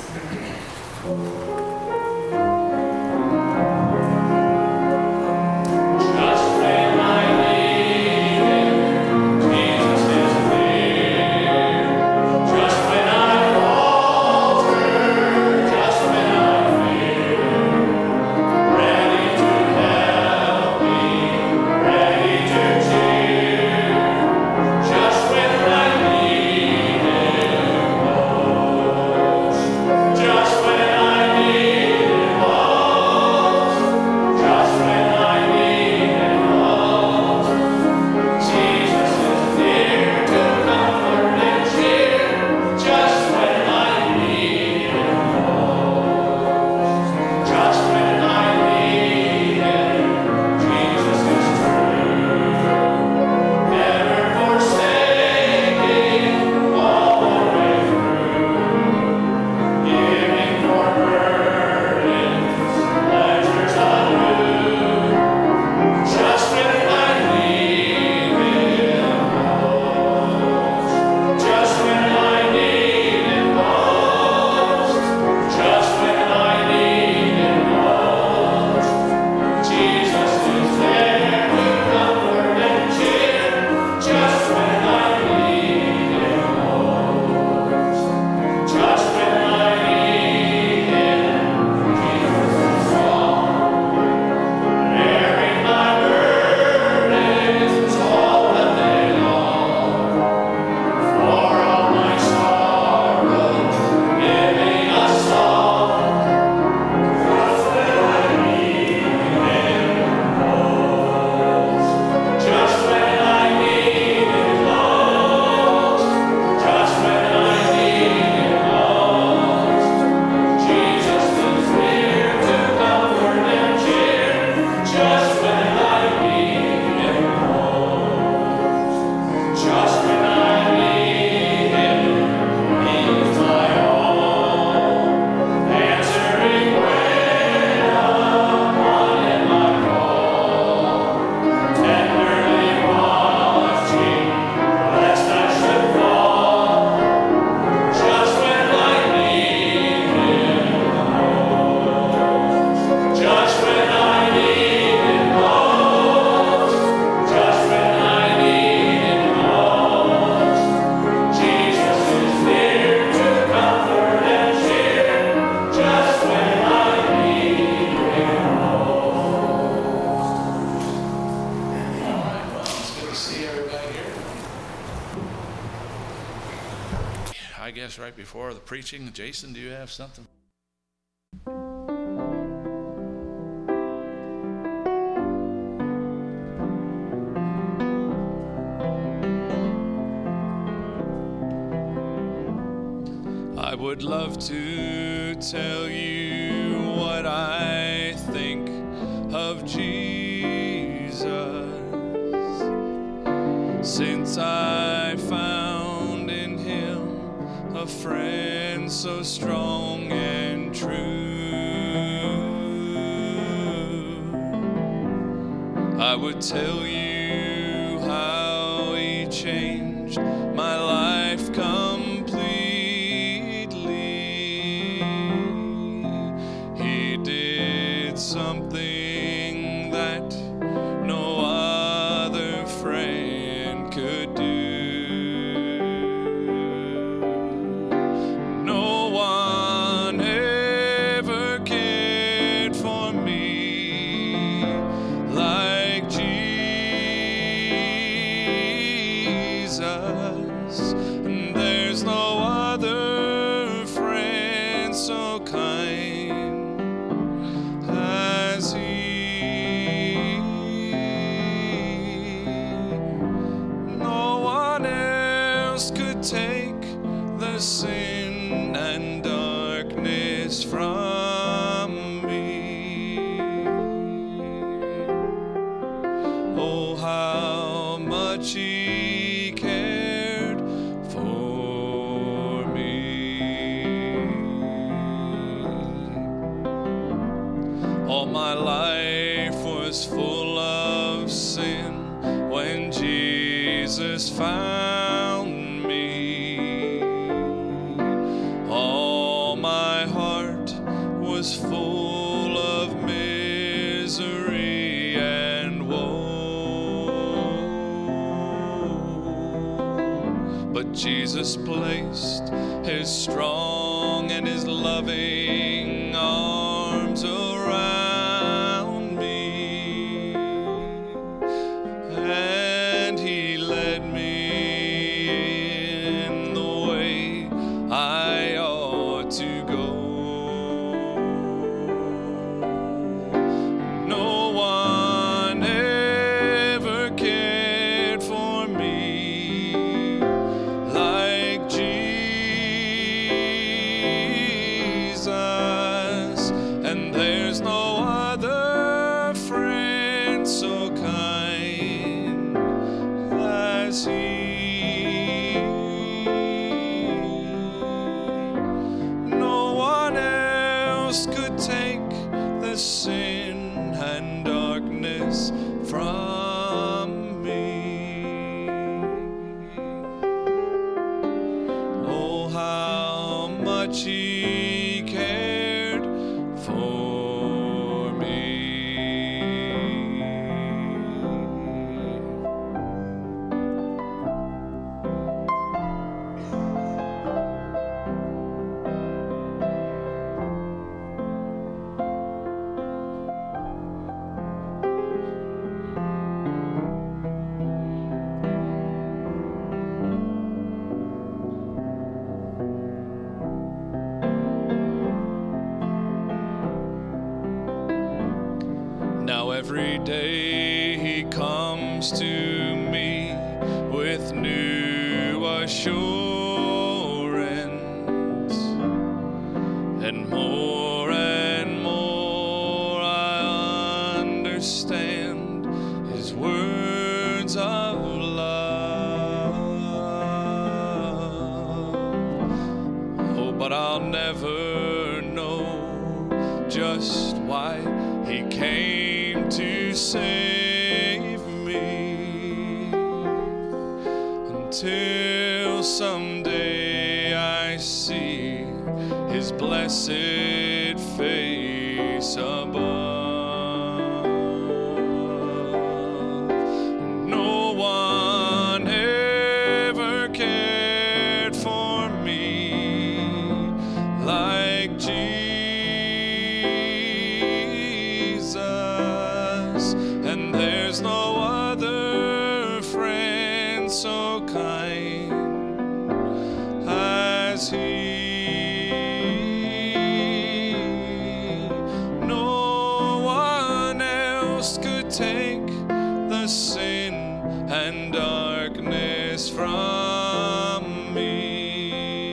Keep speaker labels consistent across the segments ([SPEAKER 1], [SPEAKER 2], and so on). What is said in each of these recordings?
[SPEAKER 1] I guess right before the preaching, Jason, do you have something? I would love to tell you what I think of Jesus, since I found in him a friend so strong and true. I would tell you how he changed my life completely. He did something that no other friend could do. No one ever cared for me like Jesus. And there's no other friend so kind as he. No one else could take the sin and darkness from me. Oh, how much he cared for me. All my life was full of sin when Jesus found me. All my
[SPEAKER 2] was full of misery and woe. But Jesus placed his strong and his loving arms around me, and he led me in the way I ought to go. No one ever cared for me like Jesus, and there's no other friend so kind as he. No one else could take the sin and darkness from me. Oh, how much he cared for me. Now every day he comes to me with new assurance, and more I understand his words of love. Oh, but I'll never know just why he came to save me until someday I see his blessed face above. No one ever cared for me like Jesus, and there's no other friend so kind as he. No one else could take the sin and darkness from me.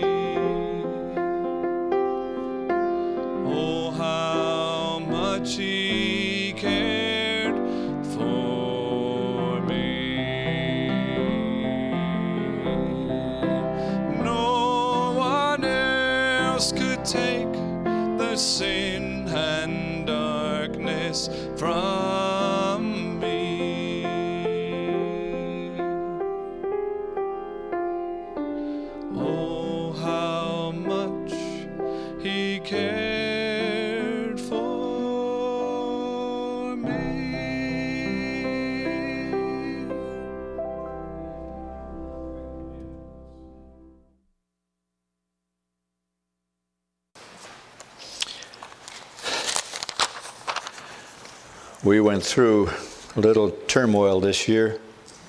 [SPEAKER 2] Oh, how much he cared for me. No one else could take the sin and darkness from me. Oh, how much he cared for me.
[SPEAKER 3] We went through a little turmoil this year.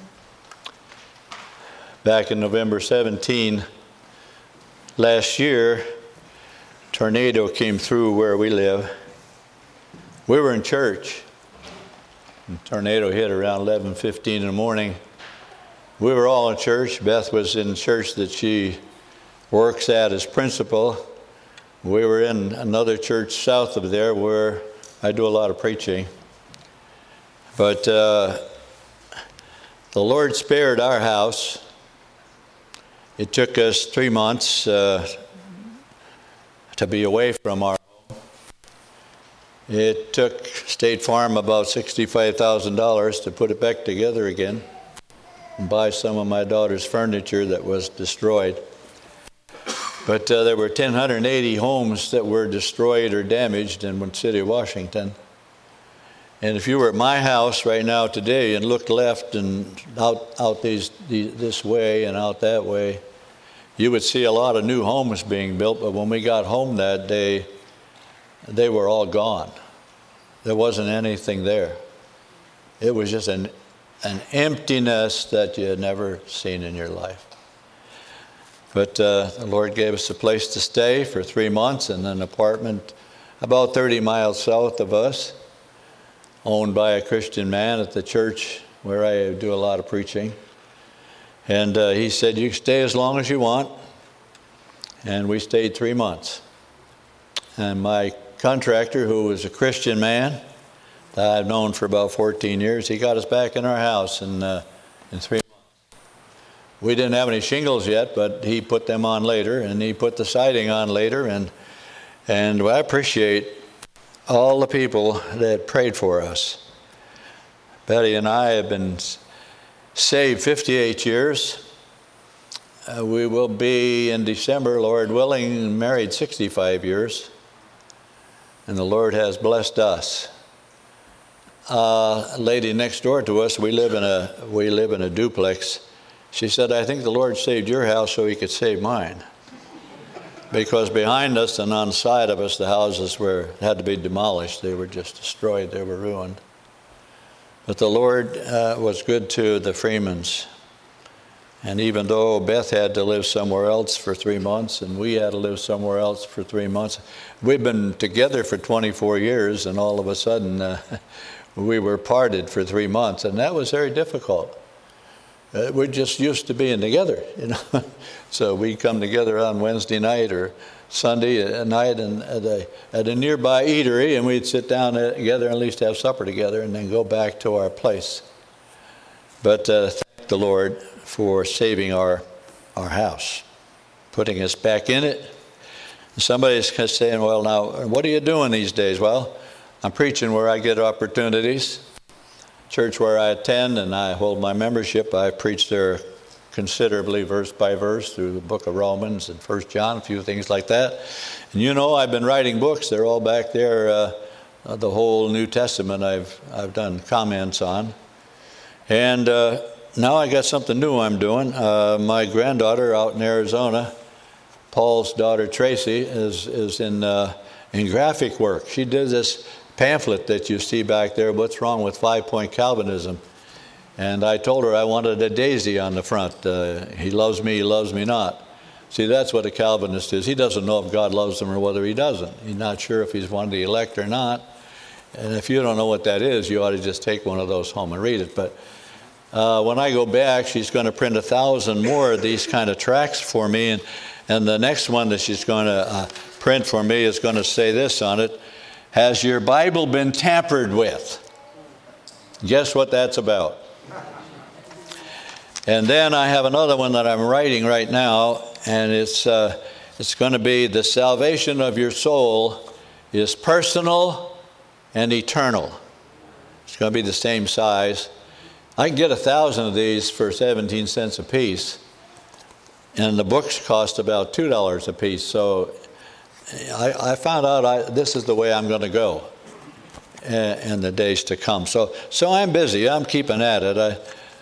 [SPEAKER 3] Back in November 17, last year, tornado came through where we live. We were in church. The tornado hit around 11:15 in the morning. We were all in church. Beth was in church that she works at as principal. We were in another church south of there where I do a lot of preaching. But the Lord spared our house. It took us 3 months to be away from our home. It took State Farm about $65,000 to put it back together again and buy some of my daughter's furniture that was destroyed. But there were 1,080 homes that were destroyed or damaged in the city of Washington. And if you were at my house right now today and looked left and out this way and out that way, you would see a lot of new homes being built. But when we got home that day, they were all gone. There wasn't anything there. It was just an emptiness that you had never seen in your life. But the Lord gave us a place to stay for 3 months in an apartment about 30 miles south of us, owned by a Christian man at the church where I do a lot of preaching. And he said, you can stay as long as you want. And we stayed 3 months. And my contractor, who was a Christian man that I've known for about 14 years, he got us back in our house in 3 months. We didn't have any shingles yet, but he put them on later, and he put the siding on later. And I appreciate all the people that prayed for us. Betty and I have been saved 58 years. We will be in December, Lord willing, married 65 years. And the Lord has blessed us. A lady next door to us, we live in a duplex. She said, I think the Lord saved your house so he could save mine. Because behind us and on the side of us, the houses had to be demolished. They were just destroyed. They were ruined. But the Lord was good to the Freemans. And even though Beth had to live somewhere else for 3 months and we had to live somewhere else for 3 months, we've been together for 24 years, and all of a sudden we were parted for 3 months, and that was very difficult. We're just used to being together, you know. So we'd come together on Wednesday night or Sunday night and at a nearby eatery, and we'd sit down together and at least have supper together and then go back to our place. But thank the Lord for saving our house, putting us back in it. Somebody's saying, well, now, what are you doing these days? Well, I'm preaching where I get opportunities. Church where I attend and I hold my membership, I preach there considerably verse by verse through the book of Romans and 1 John, a few things like that. And you know, I've been writing books. They're all back there. The whole New Testament I've done comments on. And now I got something new I'm doing. My granddaughter out in Arizona, Paul's daughter Tracy, is in graphic work. She did this pamphlet that you see back there, What's Wrong with 5-Point Calvinism. And I told her I wanted a daisy on the front. He loves me not. See, that's what a Calvinist is. He doesn't know if God loves him or whether he doesn't. He's not sure if he's one of the elect or not. And if you don't know what that is, you ought to just take one of those home and read it. But when I go back, she's going to print 1,000 more of these kind of tracts for me. And the next one that she's going to print for me is going to say this on it: has your Bible been tampered with? Guess what that's about. And then I have another one that I'm writing right now, and it's going to be the salvation of your soul is personal and eternal. It's going to be the same size. I can get 1,000 of these for 17 cents a piece, and the books cost about $2 a piece. So I found out this is the way I'm going to go in the days to come. So I'm busy. I'm keeping at it.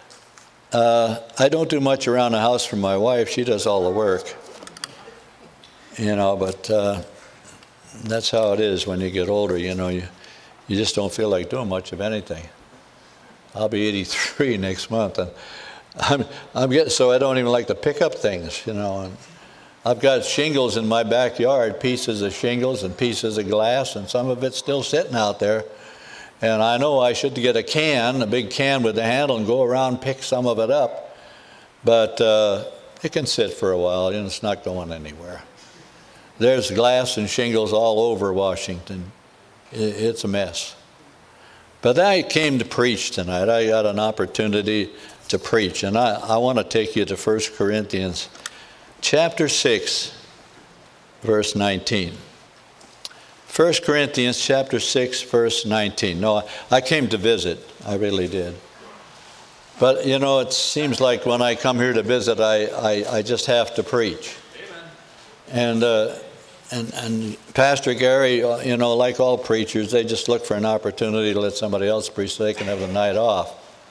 [SPEAKER 3] I don't do much around the house for my wife. She does all the work. You know, but that's how it is when you get older. You know, you just don't feel like doing much of anything. I'll be 83 next month, and I'm getting so I don't even like to pick up things. You know, and I've got shingles in my backyard, pieces of shingles and pieces of glass, and some of it's still sitting out there. And I know I should get a big can with a handle, and go around and pick some of it up. But it can sit for a while, and it's not going anywhere. There's glass and shingles all over Washington. It's a mess. But I came to preach tonight. I got an opportunity to preach. And I want to take you to 1 Corinthians chapter 6, verse 19. 1 Corinthians chapter 6, verse 19. No, I came to visit. I really did. But, you know, it seems like when I come here to visit, I just have to preach. And Pastor Gary, like all preachers, they just look for an opportunity to let somebody else preach so they can have the night off.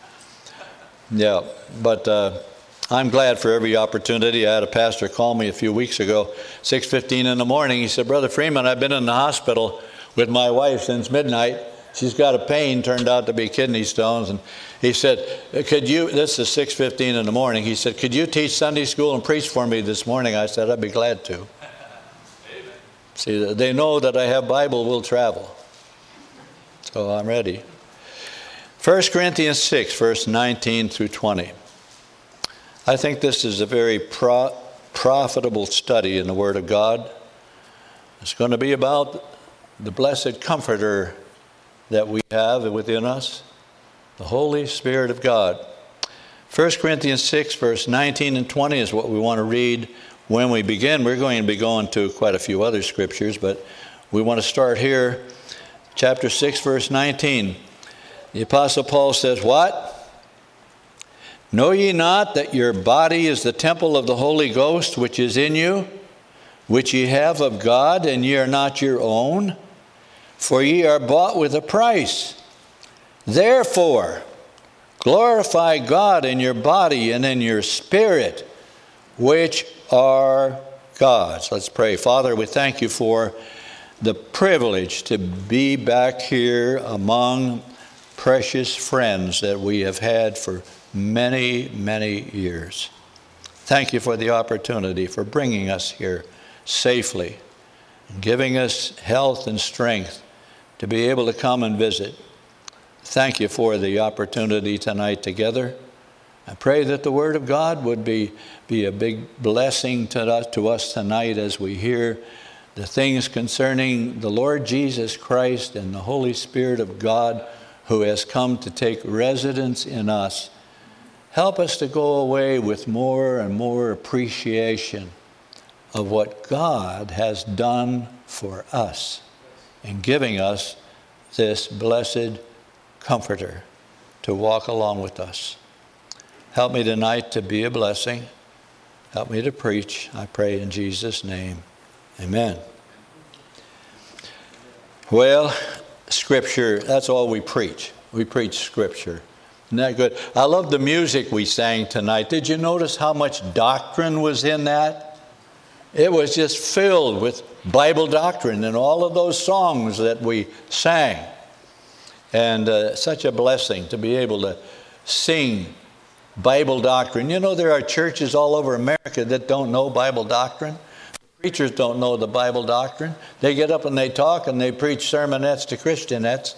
[SPEAKER 3] Yeah, but I'm glad for every opportunity. I had a pastor call me a few weeks ago, 6:15 in the morning. He said, Brother Freeman, I've been in the hospital with my wife since midnight. She's got a pain, turned out to be kidney stones. And he said, this is 6:15 in the morning. He said, could you teach Sunday school and preach for me this morning? I said, I'd be glad to. See, they know that I have Bible will travel. So I'm ready. 1 Corinthians 6, verse 19 through 20. I think this is a very profitable study in the Word of God. It's going to be about the blessed Comforter that we have within us, the Holy Spirit of God. 1 Corinthians 6, verse 19 and 20 is what we want to read when we begin. We're going to be going to quite a few other scriptures, but we want to start here. Chapter 6, verse 19. The Apostle Paul says, what? Know ye not that your body is the temple of the Holy Ghost, which is in you, which ye have of God, and ye are not your own? For ye are bought with a price. Therefore, glorify God in your body and in your spirit, which are God's. Let's pray. Father, we thank you for the privilege to be back here among precious friends that we have had for many, many years. Thank you for the opportunity for bringing us here safely and giving us health and strength to be able to come and visit. Thank you for the opportunity tonight together. I pray that the Word of God would be a big blessing to us tonight as we hear the things concerning the Lord Jesus Christ and the Holy Spirit of God who has come to take residence in us. Help us to go away with more and more appreciation of what God has done for us in giving us this blessed Comforter to walk along with us. Help me tonight to be a blessing. Help me to preach, I pray in Jesus' name. Amen. Well, Scripture, that's all we preach. We preach Scripture. Isn't that good? I love the music we sang tonight. Did you notice how much doctrine was in that? It was just filled with Bible doctrine in all of those songs that we sang. And such a blessing to be able to sing Bible doctrine. You know, there are churches all over America that don't know Bible doctrine. Preachers don't know the Bible doctrine. They get up and they talk and they preach sermonettes to Christianettes.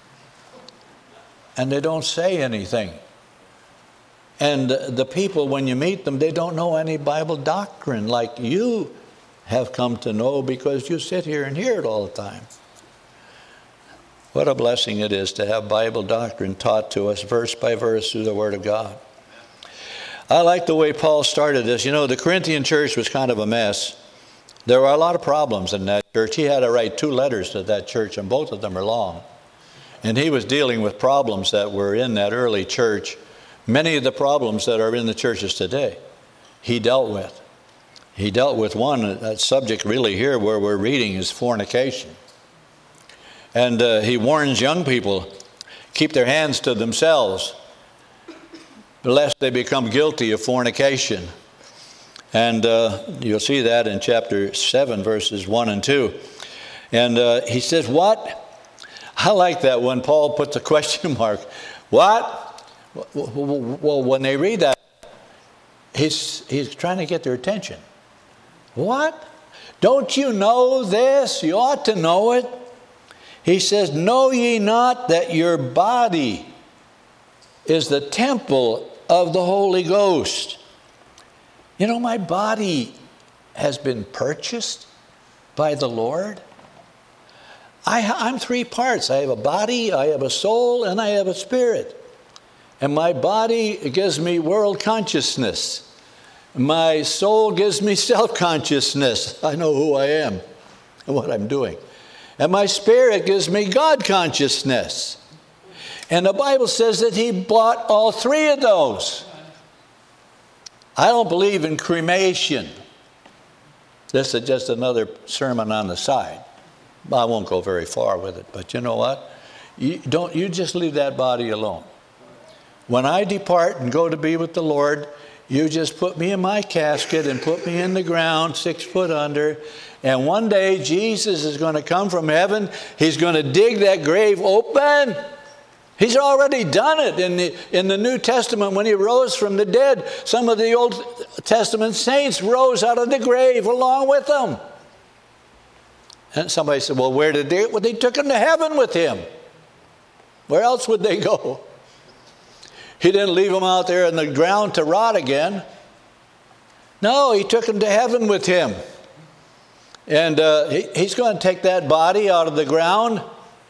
[SPEAKER 3] And they don't say anything. And the people, when you meet them, they don't know any Bible doctrine like you have come to know because you sit here and hear it all the time. What a blessing it is to have Bible doctrine taught to us verse by verse through the Word of God. I like the way Paul started this. You know, the Corinthian church was kind of a mess. There were a lot of problems in that church. He had to write 2 letters to that church, and both of them are long. And he was dealing with problems that were in that early church. Many of the problems that are in the churches today, he dealt with. He dealt with one, that subject really here where we're reading is fornication. And he warns young people, keep their hands to themselves, lest they become guilty of fornication. And you'll see that in chapter 7, verses 1 and 2. And he says, what? I like that when Paul puts a question mark. What? Well, when they read that, he's trying to get their attention. What? Don't you know this? You ought to know it. He says, know ye not that your body is the temple of the Holy Ghost? You know, my body has been purchased by the Lord. I'm 3 parts. I have a body, I have a soul, and I have a spirit. And my body gives me world consciousness. My soul gives me self-consciousness. I know who I am and what I'm doing. And my spirit gives me God consciousness. And the Bible says that he bought all 3 of those. I don't believe in cremation. This is just another sermon on the side. I won't go very far with it, but you know what? You just leave that body alone. When I depart and go to be with the Lord, you just put me in my casket and put me in the ground 6 foot under. And one day Jesus is going to come from heaven. He's going to dig that grave open. He's already done it in the New Testament when he rose from the dead. Some of the Old Testament saints rose out of the grave along with him. And somebody said, well, where did they? Well, they took him to heaven with him. Where else would they go? He didn't leave them out there in the ground to rot again. No, he took them to heaven with him. And he's going to take that body out of the ground.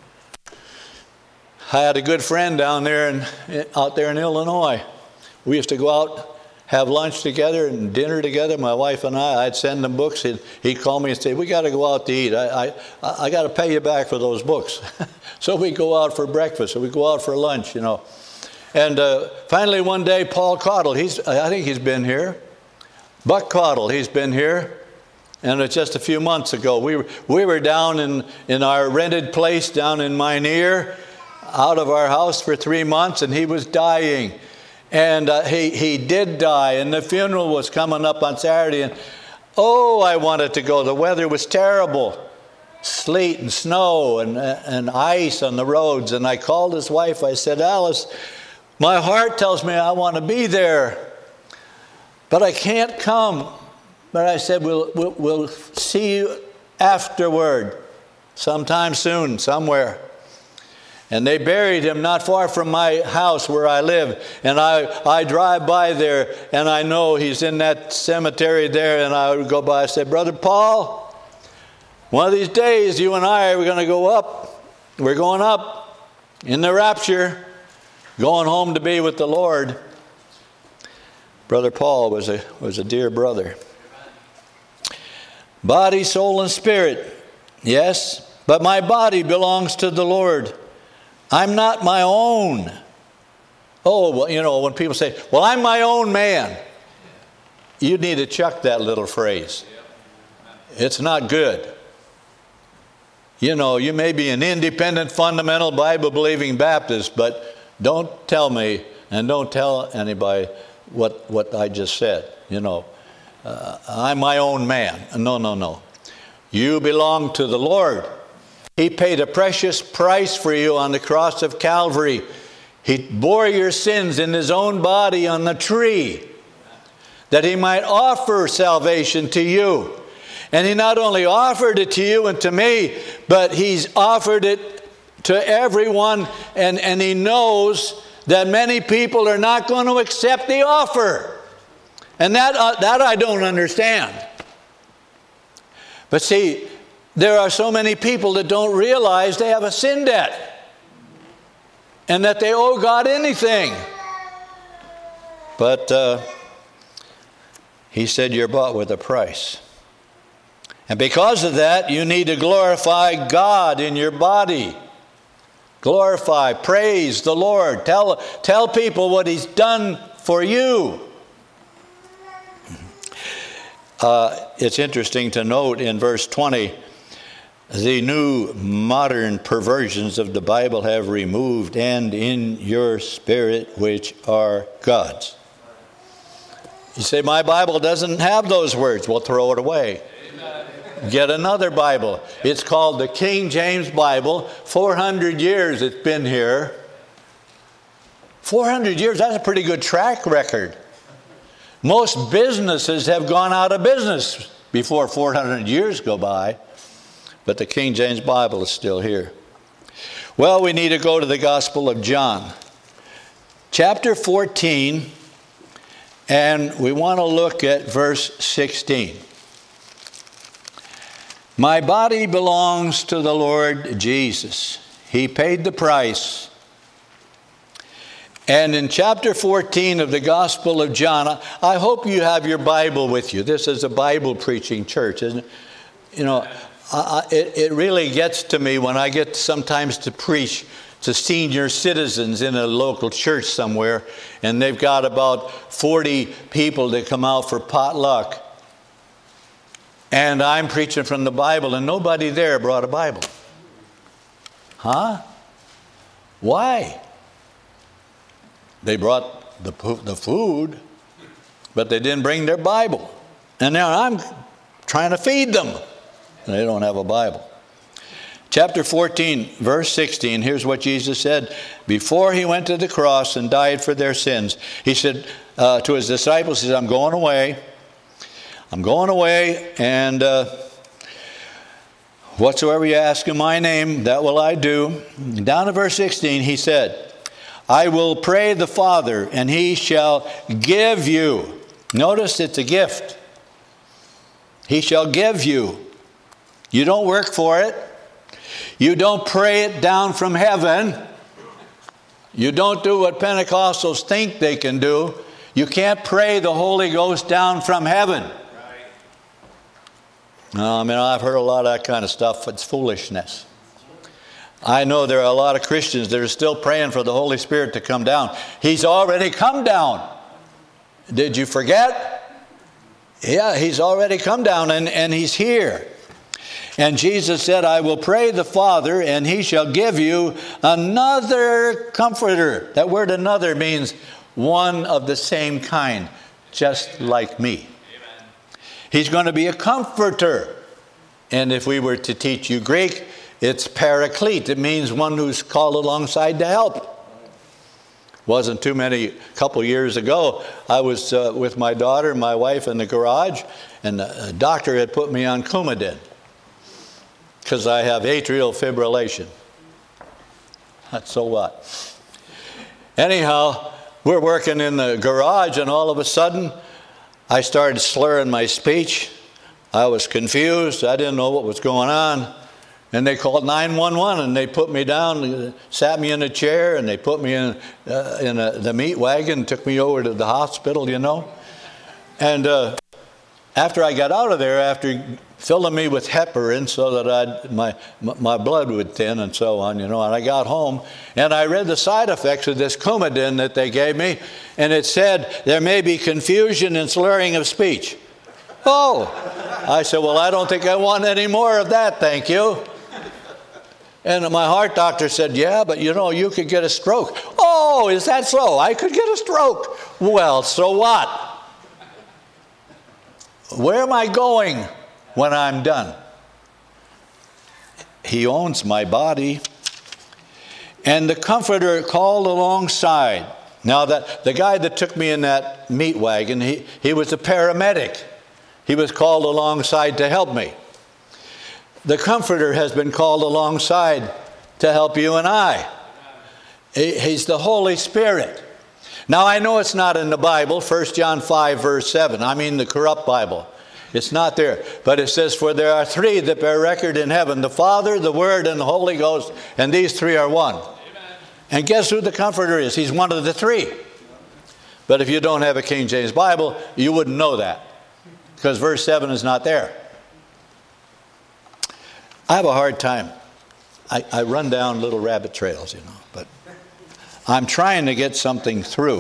[SPEAKER 3] I had a good friend out there in Illinois. We used to go out, have lunch together and dinner together, my wife and I. I'd send him books. He'd call me and say, we got to go out to eat. I got to pay you back for those books. So we go out for breakfast, or we go out for lunch, you know. And finally one day, Paul Caudle, I think he's been here. Buck Caudle, he's been here. And it's just a few months ago. We were down in our rented place down in Minear, out of our house for 3 months, and he was dying. And he did die, and the funeral was coming up on Saturday. And oh, I wanted to go. The weather was terrible. Sleet and snow and ice on the roads. And I called his wife. I said, Alice, my heart tells me I want to be there, but I can't come. But I said, we'll see you afterward, sometime soon, somewhere. And they buried him not far from my house where I live. And I drive by there, and I know he's in that cemetery there. And I would go by and say, Brother Paul, one of these days you and I are going to go up. We're going up in the rapture, going home to be with the Lord. Brother Paul was a dear brother. Body, soul, and spirit. Yes, but my body belongs to the Lord. I'm not my own. Oh, well, you know, when people say, well, I'm my own man, you need to chuck that little phrase. It's not good. You know, you may be an independent, fundamental, Bible-believing Baptist, but don't tell me and don't tell anybody what I just said. You know, I'm my own man. No. You belong to the Lord. He paid a precious price for you on the cross of Calvary. He bore your sins in his own body on the tree, that he might offer salvation to you. And he not only offered it to you and to me, but he's offered it to everyone, and he knows that many people are not going to accept the offer. And that I don't understand. But see, there are so many people that don't realize they have a sin debt and that they owe God anything. But he said you're bought with a price. And because of that, you need to glorify God in your body. Glorify, praise the Lord. Tell people what he's done for you. It's interesting to note in verse 20, the new modern perversions of the Bible have removed "and in your spirit which are God's." You say, my Bible doesn't have those words. Well, throw it away. Get another Bible. It's called the King James Bible. 400 years it's been here. 400 years, that's a pretty good track record. Most businesses have gone out of business before 400 years go by. But the King James Bible is still here. Well, we need to go to the Gospel of John. Chapter 14, and we want to look at verse 16. My body belongs to the Lord Jesus. He paid the price. And in chapter 14 of the Gospel of John, I hope you have your Bible with you. This is a Bible preaching church, isn't it? You know, it really gets to me when I get sometimes to preach to senior citizens in a local church somewhere, and they've got about 40 people that come out for potluck. And I'm preaching from the Bible, and nobody there brought a Bible. Huh? Why? They brought the food, but they didn't bring their Bible. And now I'm trying to feed them. And they don't have a Bible. Chapter 14, verse 16, here's what Jesus said. Before he went to the cross and died for their sins, he said to his disciples, he said, I'm going away. I'm going away, and whatsoever you ask in my name, that will I do. Down to verse 16, he said, I will pray the Father, and he shall give you. Notice it's a gift. He shall give you. You don't work for it. You don't pray it down from heaven. You don't do what Pentecostals think they can do. You can't pray the Holy Ghost down from heaven. No, I mean, I've heard a lot of that kind of stuff. It's foolishness. I know there are a lot of Christians that are still praying for the Holy Spirit to come down. He's already come down. Did you forget? Yeah, he's already come down, and he's here. And Jesus said, I will pray the Father, and he shall give you another comforter. That word another means one of the same kind, just like me. Amen. He's going to be a comforter. And if we were to teach you Greek, it's paraclete. It means one who's called alongside to help. Wasn't too many, couple years ago, I was with my daughter and my wife in the garage, and the doctor had put me on Coumadin because I have atrial fibrillation. So what? Anyhow, we're working in the garage, and all of a sudden, I started slurring my speech. I was confused. I didn't know what was going on. And they called 911, and they put me down, sat me in a chair, and they put me in the meat wagon, took me over to the hospital, you know. And after I got out of there, after filling me with heparin so that my blood would thin and so on, you know, and I got home, and I read the side effects of this Coumadin that they gave me, and it said there may be confusion and slurring of speech. Oh, I said, well, I don't think I want any more of that, thank you. And my heart doctor said, yeah, but you know, you could get a stroke. Oh, is that so? I could get a stroke. Well, so what? Where am I going when I'm done? He owns my body. And the comforter called alongside. Now, the guy that took me in that meat wagon, he was a paramedic. He was called alongside to help me. The comforter has been called alongside to help you and I. He's the Holy Spirit. Now, I know it's not in the Bible, 1 John 5, verse 7. I mean the corrupt Bible. It's not there. But it says, for there are three that bear record in heaven, the Father, the Word, and the Holy Ghost, and these three are one. Amen. And guess who the comforter is? He's one of the three. But if you don't have a King James Bible, you wouldn't know that, because verse 7 is not there. I have a hard time. I run down little rabbit trails, you know, but I'm trying to get something through.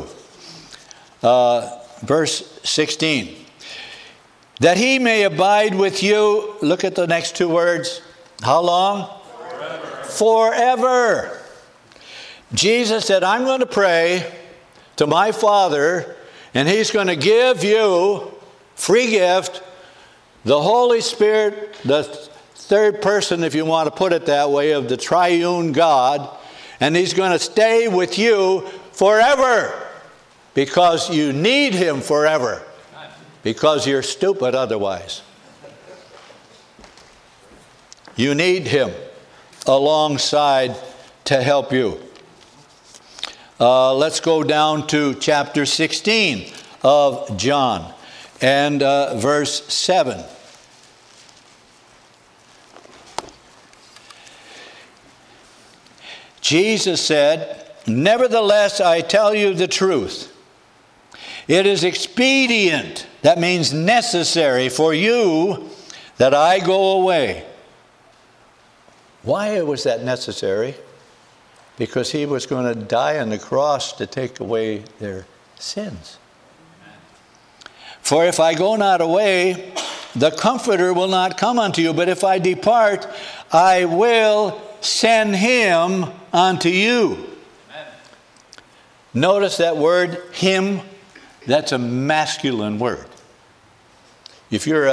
[SPEAKER 3] Verse 16. That he may abide with you. Look at the next two words. How long? Forever. Forever. Jesus said, I'm going to pray to my Father, and he's going to give you, free gift, the Holy Spirit, the third person, if you want to put it that way, of the triune God, and he's going to stay with you forever, because you need him forever, because you're stupid otherwise. You need him alongside to help you. Let's go down to chapter 16 of John and verse 7. Jesus said, nevertheless, I tell you the truth. It is expedient, that means necessary, for you that I go away. Why was that necessary? Because he was going to die on the cross to take away their sins. For if I go not away, the Comforter will not come unto you, but if I depart, I will send him unto you. Amen. Notice that word, him, that's a masculine word. If you're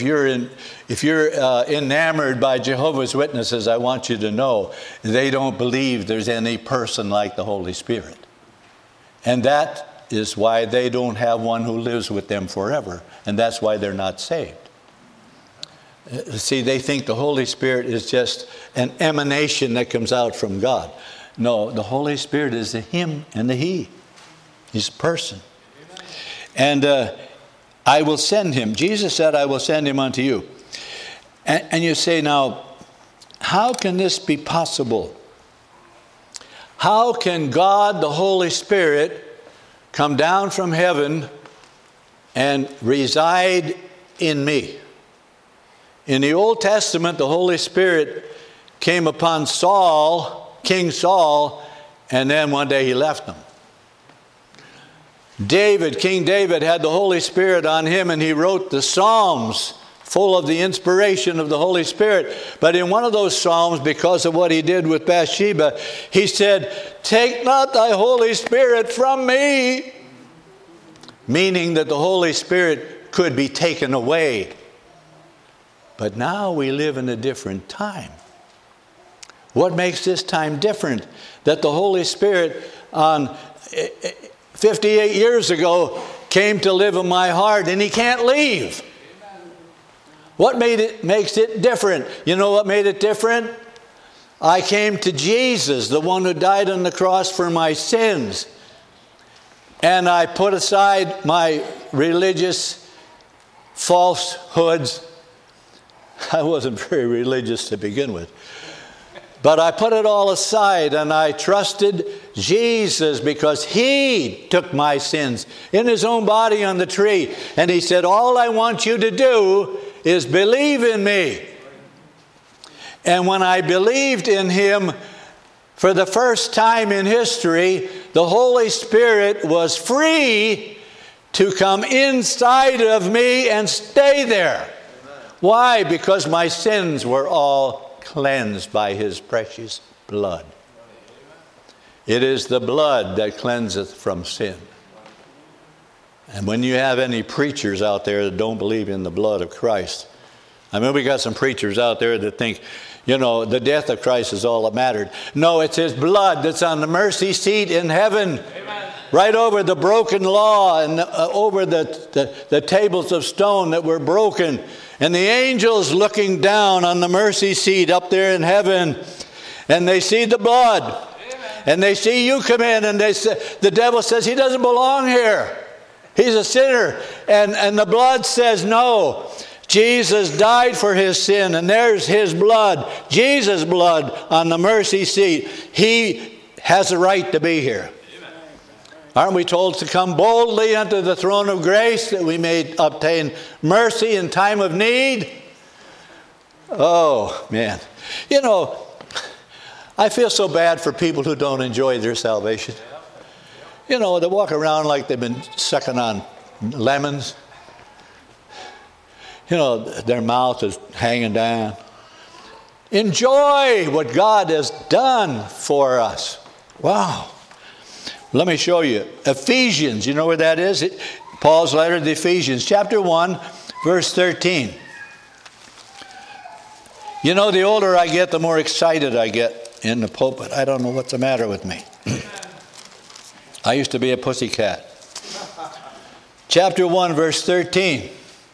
[SPEAKER 3] enamored by Jehovah's Witnesses, I want you to know they don't believe there's any person like the Holy Spirit. And that is why they don't have one who lives with them forever. And that's why they're not saved. See, they think the Holy Spirit is just an emanation that comes out from God. No, the Holy Spirit is the him and the he. He's a person. And I will send him. Jesus said, I will send him unto you. And you say, now, how can this be possible? How can God, the Holy Spirit, come down from heaven and reside in me? In the Old Testament, the Holy Spirit came upon Saul, King Saul, and then one day he left him. King David had the Holy Spirit on him, and he wrote the Psalms full of the inspiration of the Holy Spirit. But in one of those Psalms, because of what he did with Bathsheba, he said, "Take not thy Holy Spirit from me." Meaning that the Holy Spirit could be taken away. But now we live in a different time. What makes this time different? That the Holy Spirit on 58 years ago came to live in my heart, and he can't leave. What makes it different? You know what made it different? I came to Jesus, the one who died on the cross for my sins. And I put aside my religious falsehoods. I wasn't very religious to begin with. But I put it all aside, and I trusted Jesus because he took my sins in his own body on the tree. And he said, all I want you to do is believe in me. And when I believed in him for the first time in history, the Holy Spirit was free to come inside of me and stay there. Why? Because my sins were all cleansed by his precious blood. It is the blood that cleanseth from sin. And when you have any preachers out there that don't believe in the blood of Christ, I mean, we got some preachers out there that think, you know, the death of Christ is all that mattered. No, it's his blood that's on the mercy seat in heaven. Amen. Right over the broken law and over the tables of stone that were broken. And the angels looking down on the mercy seat up there in heaven. And they see the blood. Amen. And they see you come in, and the devil says he doesn't belong here. He's a sinner. And the blood says no. Jesus died for his sin, and there's his blood, Jesus' blood on the mercy seat. He has a right to be here. Amen. Aren't we told to come boldly unto the throne of grace that we may obtain mercy in time of need? Oh, man. You know, I feel so bad for people who don't enjoy their salvation. You know, they walk around like they've been sucking on lemons. You know, their mouth is hanging down. Enjoy what God has done for us. Wow. Let me show you. Ephesians, you know where that is? Paul's letter to the Ephesians, chapter 1, verse 13. You know, the older I get, the more excited I get in the pulpit. I don't know what's the matter with me. I used to be a pussycat. Chapter 1, verse 13.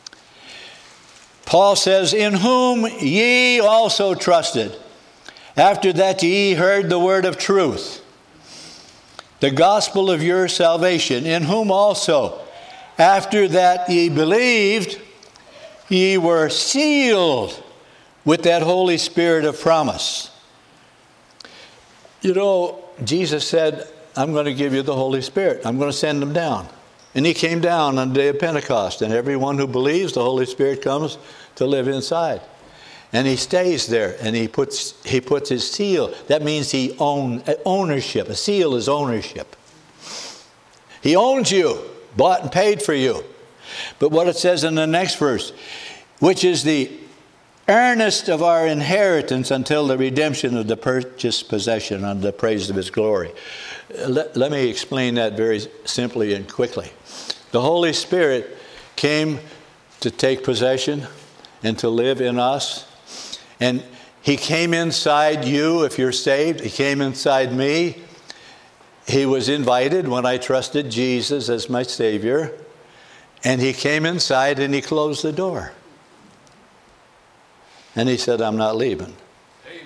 [SPEAKER 3] Paul says, in whom ye also trusted, after that ye heard the word of truth, the gospel of your salvation, in whom also, after that ye believed, ye were sealed with that Holy Spirit of promise. You know, Jesus said, I'm going to give you the Holy Spirit. I'm going to send him down. And he came down on the day of Pentecost. And everyone who believes, the Holy Spirit comes to live inside. And he stays there. And he puts his seal. That means ownership. A seal is ownership. He owns you. Bought and paid for you. But what it says in the next verse. which is the earnest of our inheritance until the redemption of the purchased possession unto the praise of his glory. Let me explain that very simply and quickly. The Holy Spirit came to take possession and to live in us. And he came inside you if you're saved. He came inside me. He was invited when I trusted Jesus as my Savior. And he came inside and he closed the door. And he said, I'm not leaving. Amen.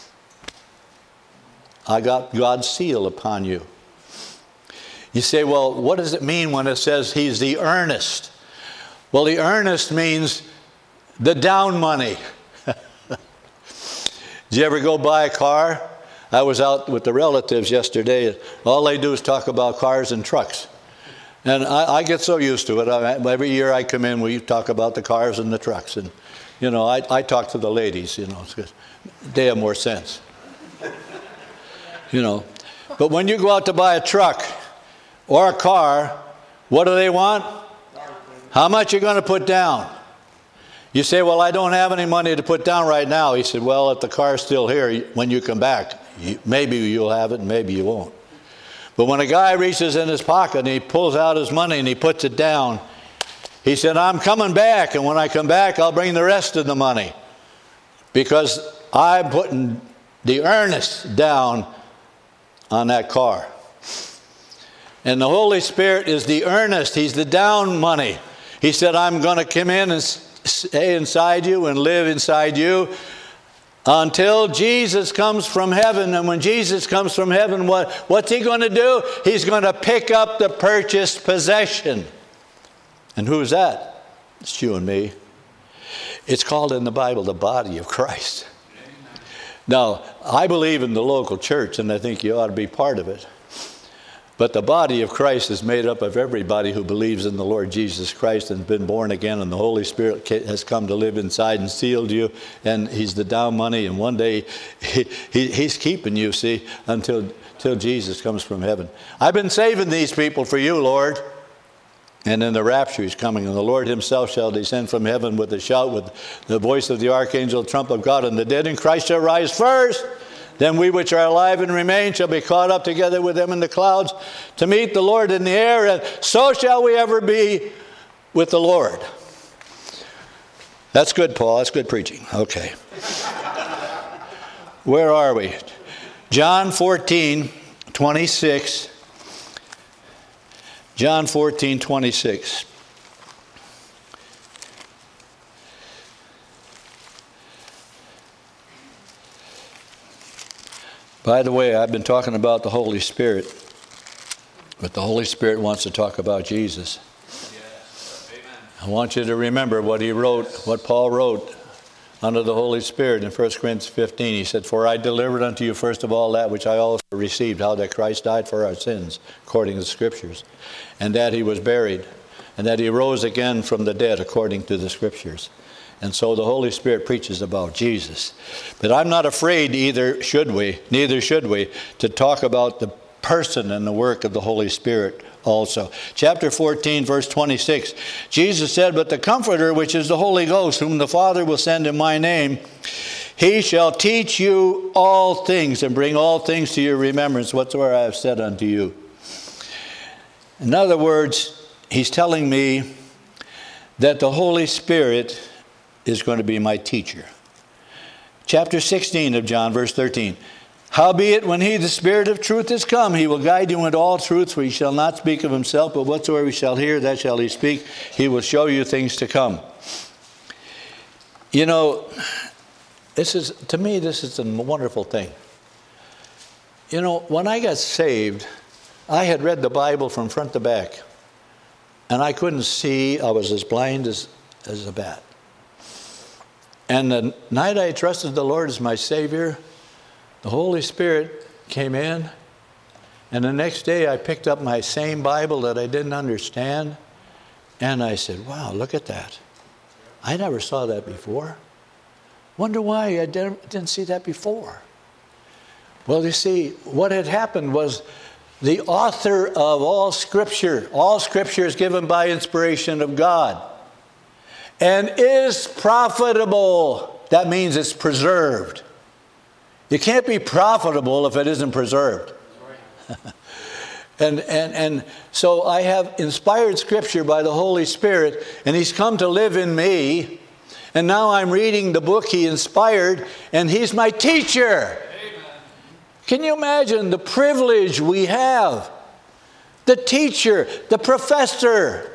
[SPEAKER 3] I got God's seal upon you. You say, well, what does it mean when it says he's the earnest? Well, the earnest means the down money. Did you ever go buy a car? I was out with the relatives yesterday. All they do is talk about cars and trucks. And I get so used to it. Every year I come in, we talk about the cars and the trucks. And, you know, I talk to the ladies, you know, because they have more sense. You know. But when you go out to buy a truck or a car, what do they want? How much are you going to put down? You say, well, I don't have any money to put down right now. He said, well, if the car's still here, when you come back, maybe you'll have it and maybe you won't. But when a guy reaches in his pocket and he pulls out his money and he puts it down, he said, I'm coming back, and when I come back, I'll bring the rest of the money because I'm putting the earnest down on that car. And the Holy Spirit is the earnest. He's the down money. He said, I'm going to come in and stay inside you and live inside you until Jesus comes from heaven. And when Jesus comes from heaven, what's he going to do? He's going to pick up the purchased possession. And who's that? It's you and me. It's called in the Bible the body of Christ. Now, I believe in the local church, and I think you ought to be part of it. But the body of Christ is made up of everybody who believes in the Lord Jesus Christ and has been born again, and the Holy Spirit has come to live inside and sealed you, and he's the down money, and one day he's keeping you, see, until Jesus comes from heaven. I've been saving these people for you, Lord. And then the rapture is coming, and the Lord himself shall descend from heaven with a shout, with the voice of the archangel, trump of God, and the dead in Christ shall rise first. Then we which are alive and remain shall be caught up together with them in the clouds to meet the Lord in the air, and so shall we ever be with the Lord. That's good, Paul. That's good preaching. Okay. Where are we? John 14:26. John 14:26. By the way, I've been talking about the Holy Spirit, but the Holy Spirit wants to talk about Jesus. Yes. Amen. I want you to remember what he wrote, what Paul wrote under the Holy Spirit in 1 Corinthians 15. He said, for I delivered unto you first of all that which I also received, how that Christ died for our sins, according to the Scriptures, and that he was buried, and that he rose again from the dead, according to the Scriptures. And so the Holy Spirit preaches about Jesus. But I'm not afraid, neither should we, to talk about the person and the work of the Holy Spirit also. Chapter 14, verse 26. Jesus said, but the Comforter, which is the Holy Ghost, whom the Father will send in my name, he shall teach you all things and bring all things to your remembrance, whatsoever I have said unto you. In other words, he's telling me that the Holy Spirit is going to be my teacher. Chapter 16 of John, verse 13. Howbeit, when he, the Spirit of truth, is come, he will guide you into all truth, for he shall not speak of himself, but whatsoever he shall hear, that shall he speak. He will show you things to come. You know, to me, this is a wonderful thing. You know, when I got saved, I had read the Bible from front to back, and I couldn't see. I was as blind as a bat. And the night I trusted the Lord as my Savior, the Holy Spirit came in, and the next day I picked up my same Bible that I didn't understand, and I said, wow, look at that. I never saw that before. Wonder why I didn't see that before. Well, you see, what had happened was the author of all Scripture is given by inspiration of God. and is profitable. That means it's preserved. You can't be profitable if it isn't preserved. And so I have inspired Scripture by the Holy Spirit, and He's come to live in me. And now I'm reading the book He inspired, and He's my teacher. Amen. Can you imagine the privilege we have? The teacher, the professor.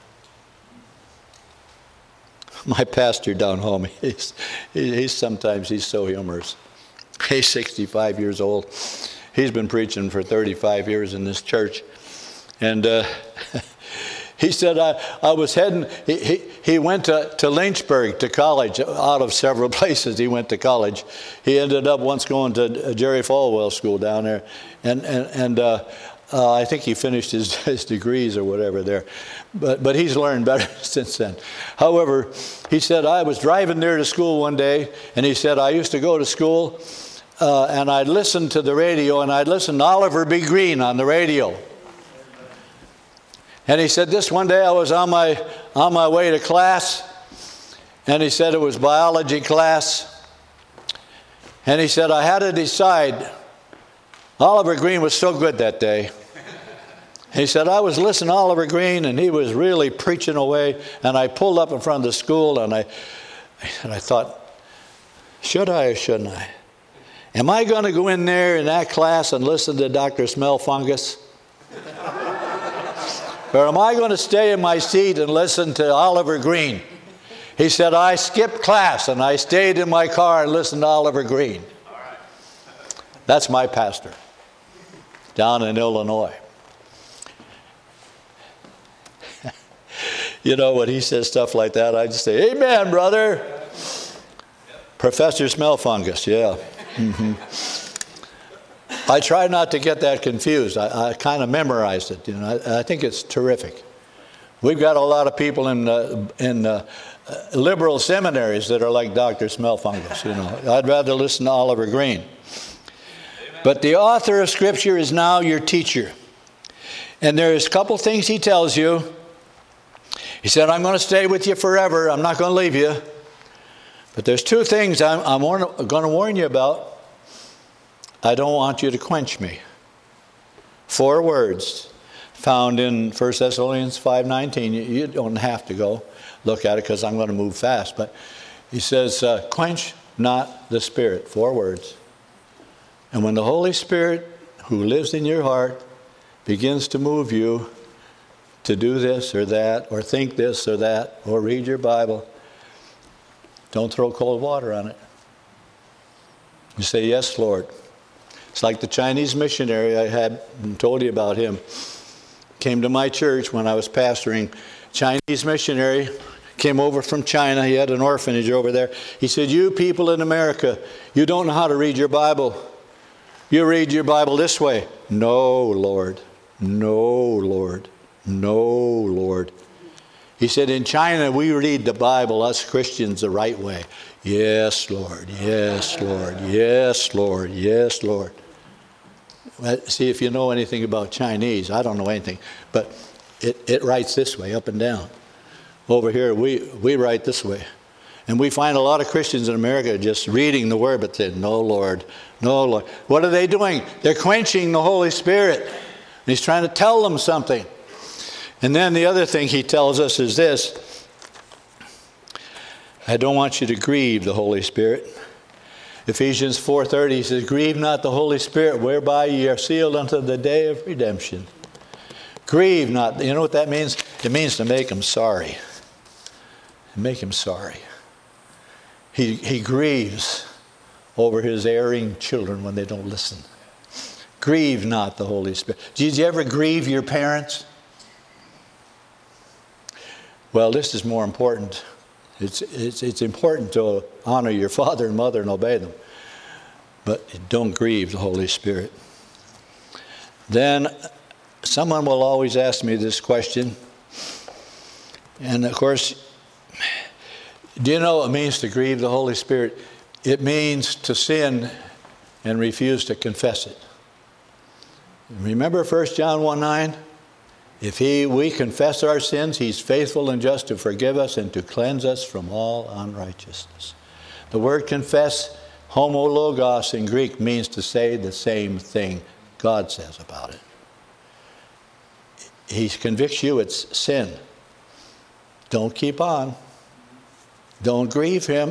[SPEAKER 3] My pastor down home, he's sometimes so humorous. He's 65 years old. He's been preaching for 35 years in this church. And he said, I was heading, he went to Lynchburg to college. Out of several places he went to college. He ended up once going to Jerry Falwell School down there. And I think he finished his degrees or whatever there. But he's learned better since then. However, he said, I was driving there to school one day, and he said, I used to go to school, and I'd listen to the radio, and I'd listen to Oliver B. Green on the radio. And he said, this one day I was on my way to class, and he said it was biology class. And he said, I had to decide. Oliver Green was so good that day. He said, I was listening to Oliver Green, and he was really preaching away. And I pulled up in front of the school, and I thought, should I or shouldn't I? Am I going to go in there in that class and listen to Dr. Smelfungus? Or am I going to stay in my seat and listen to Oliver Green? He said, I skipped class, and I stayed in my car and listened to Oliver Green. That's my pastor down in Illinois. You know, when he says stuff like that, I just say, amen, brother. Yep. Professor Smelfungus, yeah. Mm-hmm. I try not to get that confused. I kind of memorized it. You know, I think it's terrific. We've got a lot of people in liberal seminaries that are like Dr. Smelfungus. You know, I'd rather listen to Oliver Green. But the author of Scripture is now your teacher. And there's a couple things he tells you. He said, I'm going to stay with you forever. I'm not going to leave you. But there's two things I'm going to warn you about. I don't want you to quench me. 4 words found in 1 Thessalonians 5:19. You don't have to go look at it because I'm going to move fast. But he says, quench not the Spirit. 4 words. And when the Holy Spirit who lives in your heart begins to move you to do this or that, or think this or that, or read your Bible, don't throw cold water on it. You say, yes, Lord. It's like the Chinese missionary I had told you about him. Came to my church when I was pastoring. Chinese missionary came over from China. He had an orphanage over there. He said, you people in America, you don't know how to read your Bible. You read your Bible this way. No, Lord. No, Lord. No, Lord. He said, in China, we read the Bible, us Christians, the right way. Yes, Lord. Yes, Lord. Yes, Lord. Yes, Lord. See, if you know anything about Chinese, I don't know anything, but it writes this way, up and down. Over here, we write this way. And we find a lot of Christians in America just reading the Word, but saying, no, Lord. No, Lord. What are they doing? They're quenching the Holy Spirit. And He's trying to tell them something. And then the other thing He tells us is this. I don't want you to grieve the Holy Spirit. Ephesians 4:30, He says, grieve not the Holy Spirit, whereby ye are sealed unto the day of redemption. Grieve not. You know what that means? It means to make Him sorry. Make Him sorry. He grieves over His erring children when they don't listen. Grieve not the Holy Spirit. Did you ever grieve your parents? Well, this is more important. It's important to honor your father and mother and obey them. But don't grieve the Holy Spirit. Then someone will always ask me this question. And of course, do you know what it means to grieve the Holy Spirit? It means to sin and refuse to confess it. Remember 1 John 1:9? If we confess our sins, he's faithful and just to forgive us and to cleanse us from all unrighteousness. The word confess, homologos in Greek, means to say the same thing God says about it. He convicts you, it's sin. Don't keep on. Don't grieve him.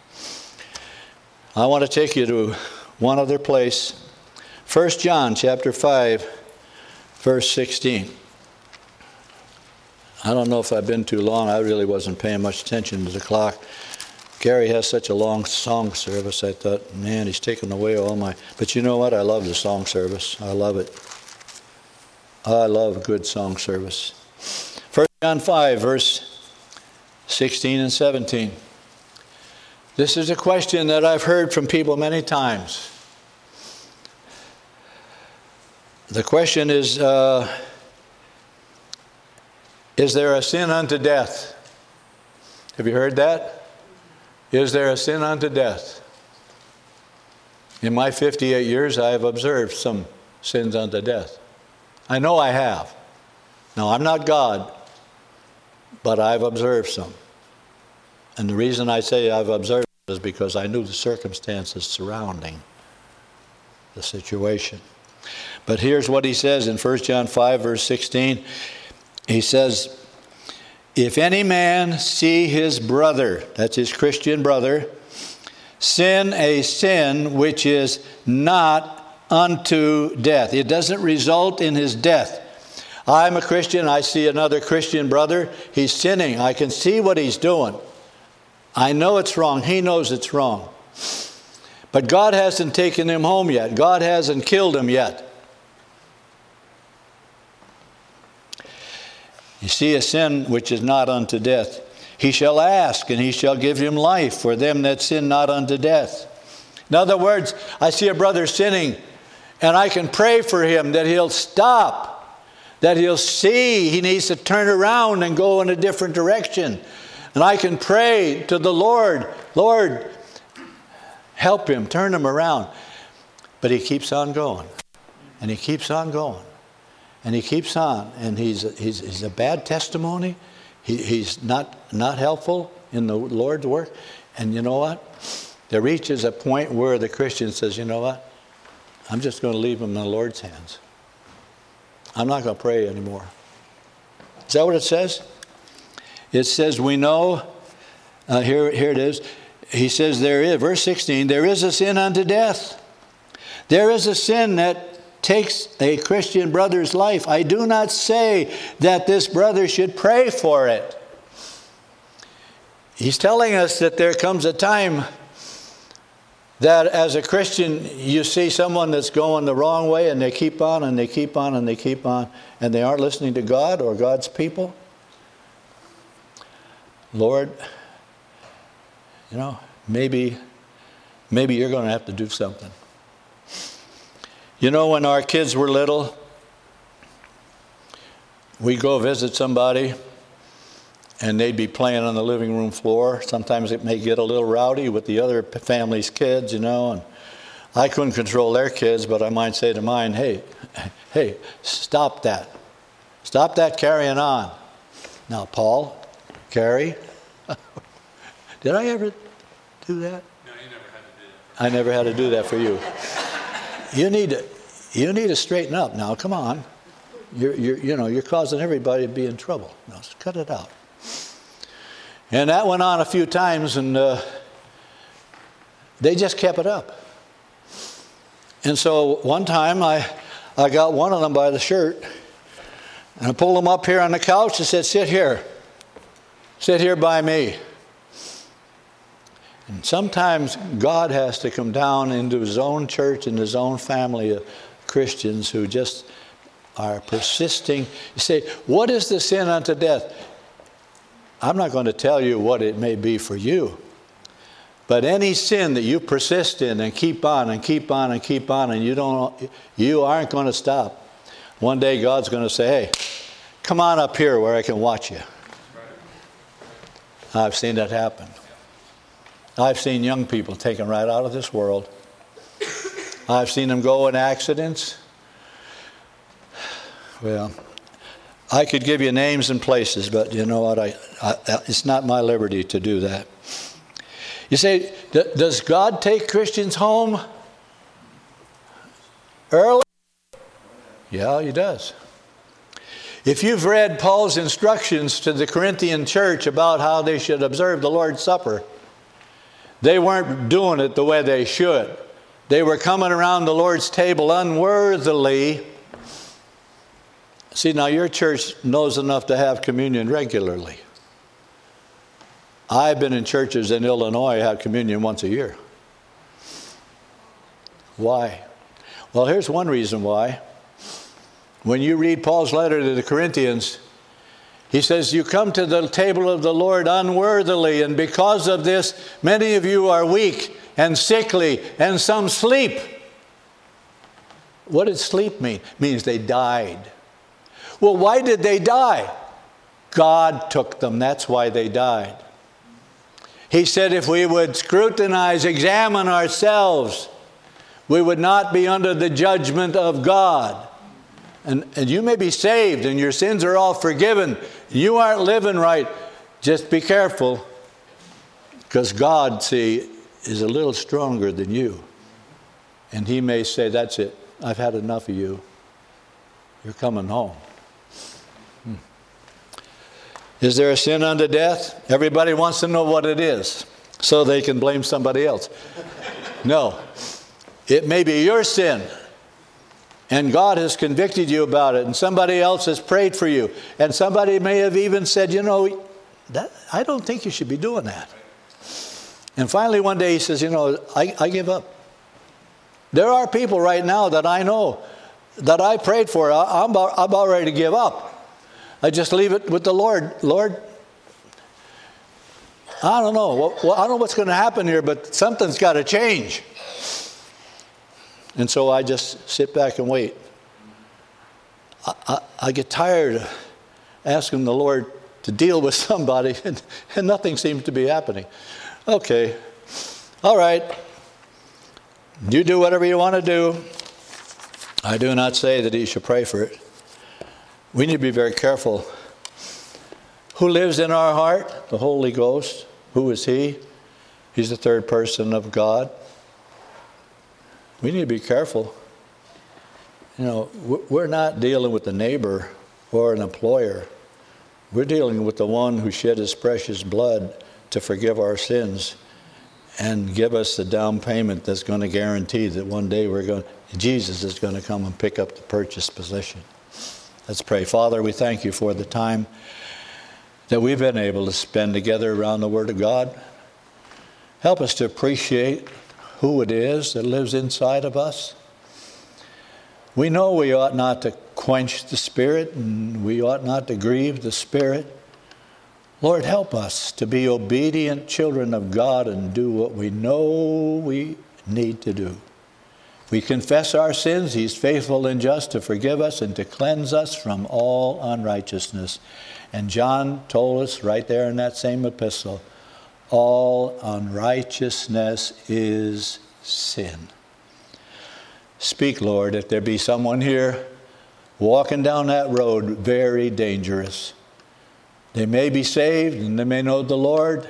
[SPEAKER 3] I want to take you to one other place. 1 John chapter 5, verse 16. I don't know if I've been too long. I really wasn't paying much attention to the clock. Gary has such a long song service. I thought, man, he's taken away all my... But you know what? I love the song service. I love it. I love a good song service. 1 John 5, verse 16 and 17. This is a question that I've heard from people many times. The question is there a sin unto death? Have you heard that? Is there a sin unto death? In my 58 years, I have observed some sins unto death. I know I have. Now, I'm not God, but I've observed some. And the reason I say I've observed it is because I knew the circumstances surrounding the situation. But here's what he says in 1 John 5, verse 16. He says, if any man see his brother, that's his Christian brother, sin a sin which is not unto death. It doesn't result in his death. I'm a Christian. I see another Christian brother. He's sinning. I can see what he's doing. I know it's wrong. He knows it's wrong. But God hasn't taken him home yet. God hasn't killed him yet. You see a sin which is not unto death. He shall ask, and he shall give him life for them that sin not unto death. In other words, I see a brother sinning, and I can pray for him that he'll stop, that he'll see he needs to turn around and go in a different direction. And I can pray to the Lord, Lord, help him, turn him around. But he keeps on going, and he keeps on going. And he keeps on, and he's a bad testimony. He's not helpful in the Lord's work. And you know what? There reaches a point where the Christian says, you know what? I'm just going to leave him in the Lord's hands. I'm not going to pray anymore. Is that what it says? It says we know, here it is. He says there is, verse 16, there is a sin unto death. There is a sin that takes a Christian brother's life. I do not say that this brother should pray for it. He's telling us that there comes a time that as a Christian you see someone that's going the wrong way, and they keep on and they keep on and they keep on, and they aren't listening to God or God's people. Lord, you know, maybe you're going to have to do something. You know, when our kids were little, we'd go visit somebody, and they'd be playing on the living room floor. Sometimes it may get a little rowdy with the other family's kids, you know, and I couldn't control their kids, but I might say to mine, hey, stop that. Stop that carrying on. Now, Paul, Carrie, did I ever do that?
[SPEAKER 2] No, you never had to do that.
[SPEAKER 3] I never had to do that for you. You need to straighten up now. Come on, you're causing everybody to be in trouble. Now, cut it out. And that went on a few times, and they just kept it up. And so one time I got one of them by the shirt, and I pulled him up here on the couch and said, "Sit here by me." And sometimes God has to come down into his own church and his own family of Christians who just are persisting. You say, what is the sin unto death? I'm not going to tell you what it may be for you. But any sin that you persist in and keep on and keep on and keep on, and you aren't going to stop. One day God's going to say, hey, come on up here where I can watch you. I've seen that happen. I've seen young people taken right out of this world. I've seen them go in accidents. Well, I could give you names and places, but you know what? It's not my liberty to do that. You say, does God take Christians home early? Yeah, he does. If you've read Paul's instructions to the Corinthian church about how they should observe the Lord's Supper, they weren't doing it the way they should. They were coming around the Lord's table unworthily. See, now your church knows enough to have communion regularly. I've been in churches in Illinois have communion once a year. Why? Well, here's one reason why. When you read Paul's letter to the Corinthians, he says, you come to the table of the Lord unworthily, and because of this, many of you are weak and sickly, and some sleep. What did sleep mean? It means they died. Well, why did they die? God took them. That's why they died. He said if we would scrutinize, examine ourselves, we would not be under the judgment of God. And you may be saved and your sins are all forgiven. You aren't living right. Just be careful, because God, see, is a little stronger than you. And he may say, that's it. I've had enough of you. You're coming home. Is there a sin unto death? Everybody wants to know what it is so they can blame somebody else. No. It may be your sin, and God has convicted you about it, and somebody else has prayed for you, and somebody may have even said, you know, I don't think you should be doing that. And finally one day he says, you know, I give up. There are people right now that I know that I prayed for. I'm about ready to give up. I just leave it with the Lord. Lord, I don't know. Well, I don't know what's going to happen here, but something's got to change. And so I just sit back and wait. I get tired of asking the Lord to deal with somebody, and nothing seems to be happening. Okay. All right. You do whatever you want to do. I do not say that he should pray for it. We need to be very careful. Who lives in our heart? The Holy Ghost. Who is he? He's the third person of God. We need to be careful. You know, we're not dealing with a neighbor or an employer. We're dealing with the one who shed his precious blood to forgive our sins and give us the down payment that's going to guarantee that one day Jesus is going to come and pick up the purchased possession. Let's pray. Father, we thank you for the time that we've been able to spend together around the Word of God. Help us to appreciate who it is that lives inside of us. We know we ought not to quench the Spirit, and we ought not to grieve the Spirit. Lord, help us to be obedient children of God and do what we know we need to do. We confess our sins. He's faithful and just to forgive us and to cleanse us from all unrighteousness. And John told us right there in that same epistle, all unrighteousness is sin. Speak, Lord, if there be someone here walking down that road very dangerous. They may be saved and they may know the Lord,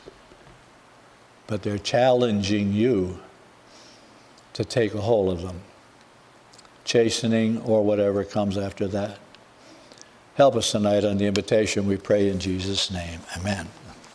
[SPEAKER 3] but they're challenging you to take a hold of them. Chastening or whatever comes after that. Help us tonight on the invitation, we pray in Jesus' name. Amen.